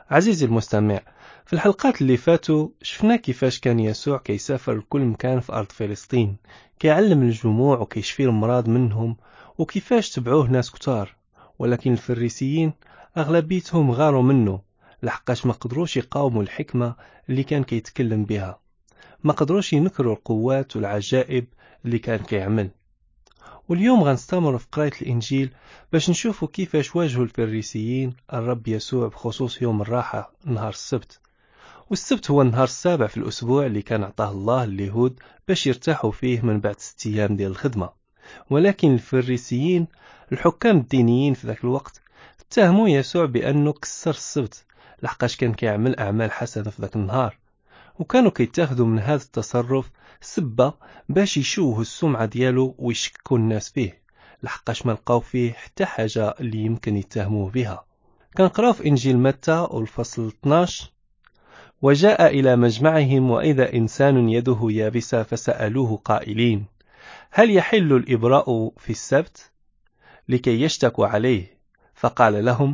عزيزي المستمع، في الحلقات اللي فاتوا شفنا كيفاش كان يسوع كيسافر لكل مكان في أرض فلسطين، كيعلم الجموع وكيشفي المرض منهم، وكيفاش تبعوه ناس كتار. ولكن الفريسيين أغلبيتهم غاروا منه، لحقاش ما قدروش يقاوموا الحكمة اللي كان كيتكلم بها، ما قدروش ينكروا القوات والعجائب اللي كان كيعمل. واليوم غنستمر في قراءة الإنجيل باش نشوفوا كيفاش واجهوا الفريسيين الرب يسوع بخصوص يوم الراحة نهار السبت. والسبت هو النهار السابع في الأسبوع اللي كان عطاه الله اليهود باش يرتاحوا فيه من بعد 6 أيام ديال الخدمة. ولكن الفريسيين الحكام الدينيين في ذاك الوقت اتهموا يسوع بأنه كسر السبت، لحقاش كان كيعمل أعمال حسنة في ذاك النهار، وكانوا كيتاخدوا من هذا التصرف سبة باش يشوهوا السمعة ديالو ويشكوا الناس فيه، لحقاش ما لقاو فيه حتى حاجة اللي يمكن يتهموه بها. كنقراو في إنجيل متى والفصل 12: وجاء إلى مجمعهم وإذا إنسان يده يابسة فسألوه قائلين: هل يحل الإبراء في السبت؟ لكي يشتكوا عليه. فقال لهم: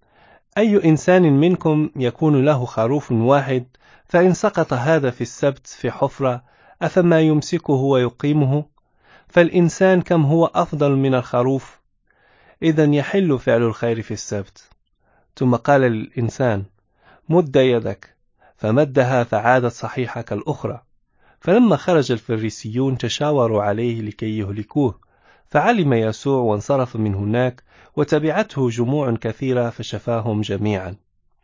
أي إنسان منكم يكون له خروف واحد، فإن سقط هذا في السبت في حفرة أفما يمسكه ويقيمه؟ فالإنسان كم هو أفضل من الخروف؟ إذن يحل فعل الخير في السبت. ثم قال للإنسان: مد يدك. فمدها فعادت صحيحة كالأخرى. فلما خرج الفريسيون تشاوروا عليه لكي يهلكوه، فعلم يسوع وانصرف من هناك، وتبعته جموع كثيرة فشفاهم جميعا.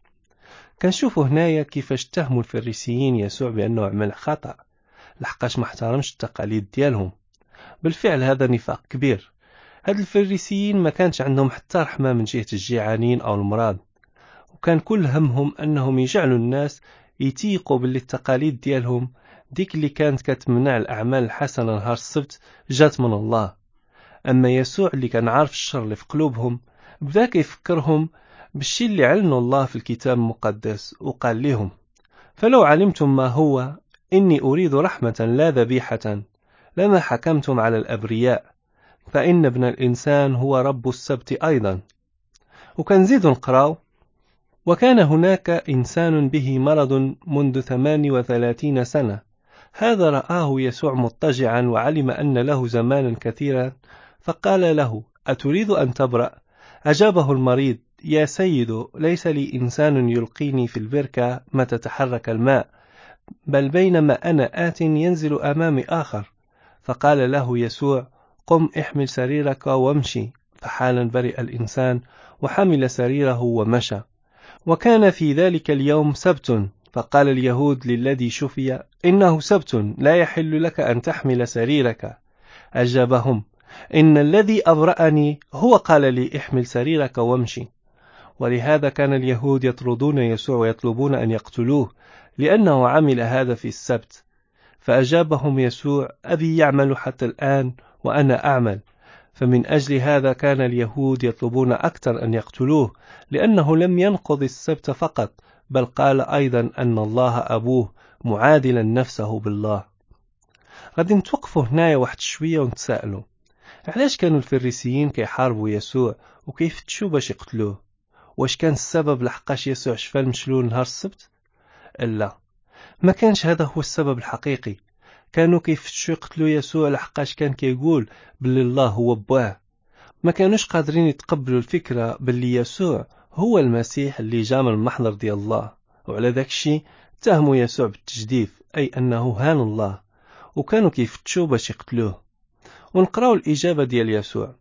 كنشوفوا هنايا كيفاش اتهموا الفريسيين يسوع بأنه عمل خطأ، لحقاش ما احترمش التقاليد ديالهم. بالفعل هذا نفاق كبير. هاد الفريسيين ما كانش عندهم حتى رحمة من جهة الجيعانين أو المرض، وكان كل همهم أنهم يجعلوا الناس يتيقوا باللي التقاليد ديالهم ديك اللي كانت كتمنع الأعمال الحسنة نهار السبت جات من الله. أما يسوع اللي كان عارف الشر اللي في قلوبهم بدا كيفكرهم بالشي اللي علنه الله في الكتاب المقدس، وقال لهم: فلو علمتم ما هو إني أريد رحمة لا ذبيحة لما حكمتم على الأبرياء، فإن ابن الإنسان هو رب السبت أيضا. وكنزيد نقراو: وكان هناك إنسان به مرض منذ 38 سنة، هذا رآه يسوع مضطجعا وعلم أن له زمانا كثيرا، فقال له: أتريد أن تبرأ؟ أجابه المريض: يا سيد، ليس لي إنسان يلقيني في البركة متى تحرك الماء، بل بينما أنا آت ينزل أمامي آخر. فقال له يسوع: قم احمل سريرك وامشي. فحالا برئ الإنسان وحمل سريره ومشى. وكان في ذلك اليوم سبت، فقال اليهود للذي شفي: إنه سبت، لا يحل لك أن تحمل سريرك. أجابهم: إن الذي أبرأني هو قال لي احمل سريرك وامشي. ولهذا كان اليهود يطردون يسوع ويطلبون أن يقتلوه، لأنه عمل هذا في السبت. فأجابهم يسوع: أبي يعمل حتى الآن وأنا أعمل. فمن أجل هذا كان اليهود يطلبون أكثر أن يقتلوه، لأنه لم ينقض السبت فقط، بل قال أيضا أن الله أبوه، معادلا نفسه بالله. غادي نتوقفوا هنايا واحد شوية ونتساءلوا: علاش كانوا الفريسيين كيحاربوا يسوع وكيفتشوا باش يقتلوه؟ واش كان السبب لحقاش يسوع شفى المشلول نهار السبت؟ لا، ما كانش هذا هو السبب الحقيقي. كانوا كيفتشوا يقتلوا يسوع لحقاش كان كيقول باللي الله هو بواه. ما كانوش قادرين يتقبلوا الفكرة باللي يسوع هو المسيح اللي جاء من المحضر ديال الله، وعلى ذاك الشيء اتهموا يسوع بالتجديف، أي أنه هان الله، وكانوا كيفتشوا باش يقتلوه. ونقراو الإجابة ديال يسوع: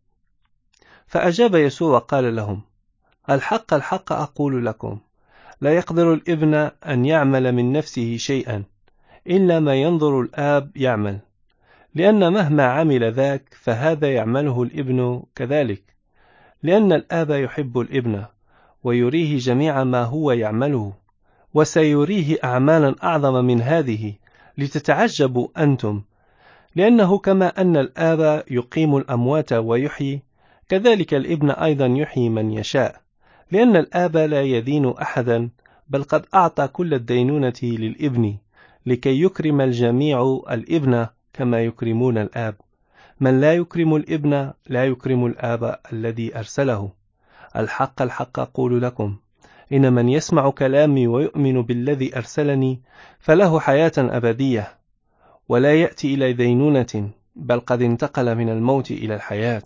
فأجاب يسوع وقال لهم: الحق الحق أقول لكم، لا يقدر الابن أن يعمل من نفسه شيئا إلا ما ينظر الآب يعمل، لأن مهما عمل ذاك فهذا يعمله الابن كذلك، لأن الآب يحب الابن ويريه جميع ما هو يعمله، وسيريه أعمالا أعظم من هذه لتتعجبوا أنتم، لأنه كما أن الآب يقيم الأموات ويحيي، كذلك الابن أيضا يحيي من يشاء، لأن الآب لا يدين أحدا، بل قد أعطى كل الدينونة للابن، لكي يكرم الجميع الابن كما يكرمون الآب. من لا يكرم الابن لا يكرم الآب الذي أرسله. الحق الحق أقول لكم، إن من يسمع كلامي ويؤمن بالذي أرسلني فله حياة أبدية ولا يأتي إلى دينونة، بل قد انتقل من الموت إلى الحياة.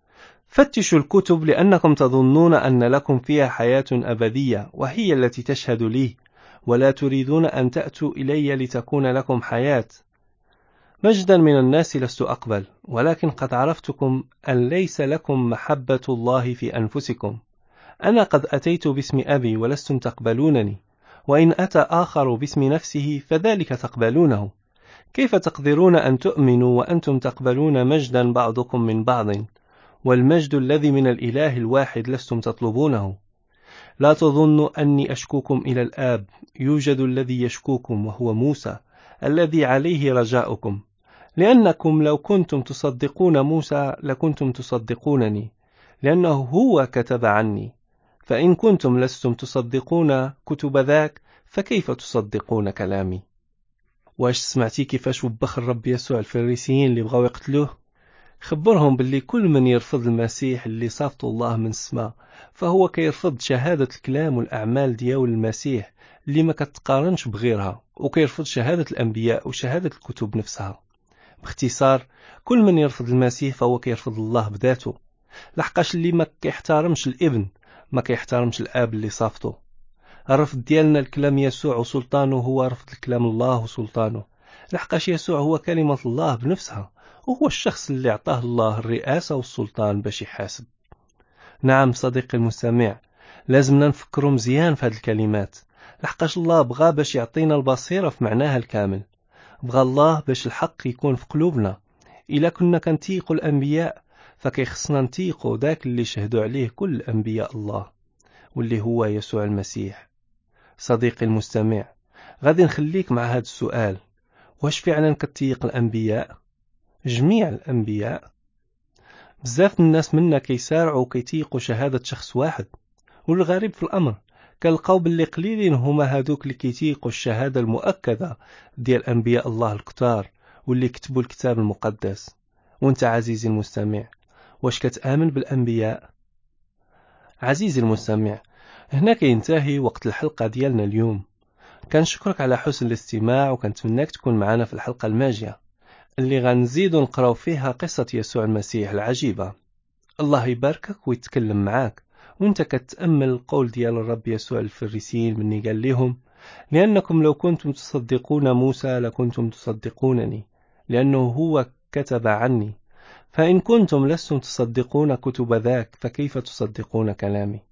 فتشوا الكتب لأنكم تظنون أن لكم فيها حياة أبدية وهي التي تشهد لي، ولا تريدون أن تأتوا إلي لتكون لكم حياة. مجدا من الناس لست أقبل، ولكن قد عرفتكم أن ليس لكم محبة الله في أنفسكم. أنا قد أتيت باسم أبي ولستم تقبلونني، وإن أتى آخر باسم نفسه فذلك تقبلونه. كيف تقدرون أن تؤمنوا وأنتم تقبلون مجدا بعضكم من بعض، والمجد الذي من الإله الواحد لستم تطلبونه؟ لا تظنوا أني أشكوكم إلى الآب، يوجد الذي يشكوكم وهو موسى الذي عليه رجاؤكم، لأنكم لو كنتم تصدقون موسى لكنتم تصدقونني، لأنه هو كتب عني. فإن كنتم لستم تصدقون كتب ذاك فكيف تصدقون كلامي؟ واش سمعتي كيفاش وبخ الرب يسوع الفريسيين اللي بغاو يقتلوه؟ خبرهم باللي كل من يرفض المسيح اللي صافته الله من السماء فهو كيرفض شهادة الكلام والأعمال ديال المسيح اللي ما كتقارنش بغيرها، وكيرفض شهادة الأنبياء وشهادة الكتب نفسها. باختصار، كل من يرفض المسيح فهو كيرفض الله بذاته، لحقاش اللي ما كيحترمش الابن ما كيحترمش الآب اللي صافته. الرفض ديالنا الكلام يسوع وسلطانه هو رفض الكلام الله وسلطانه، لحقاش يسوع هو كلمة الله بنفسها، وهو الشخص اللي اعطاه الله الرئاسة والسلطان باش يحاسب. نعم صديقي المستمع، لازمنا نفكروا مزيان في هذه الكلمات، لحقاش الله بغى باش يعطينا البصيرة في معناها الكامل. بغى الله باش الحق يكون في قلوبنا. إلا كنا كنتيقوا الأنبياء فكيخصنا نتيقوا ذاك اللي شهدوا عليه كل أنبياء الله، واللي هو يسوع المسيح. صديقي المستمع، غادي نخليك مع هذا السؤال: واش فعلا كتيق الأنبياء؟ جميع الأنبياء؟ بزاف الناس منا كيسارعوا وكيتيقوا شهادة شخص واحد، والغريب في الأمر كنلقاو باللي قليلين هما هادوك اللي كيتيقوا الشهادة المؤكدة ديال أنبياء الله الكتار واللي كتبوا الكتاب المقدس. وانت عزيزي المستمع، واش كتآمن بالأنبياء؟ عزيزي المستمع، هنا كينتهي وقت الحلقة ديالنا اليوم. كنشكرك على حسن الاستماع، وكنتمناك تكون معنا في الحلقة الماجية اللي غنزيدو نقراو فيها قصة يسوع المسيح العجيبة. الله يباركك ويتكلم معاك وانت كتأمل القول ديال الرب يسوع الفريسيين مني قال لهم: لأنكم لو كنتم تصدقون موسى لكنتم تصدقونني، لأنه هو كتب عني. فإن كنتم لستم تصدقون كتب ذاك فكيف تصدقون كلامي؟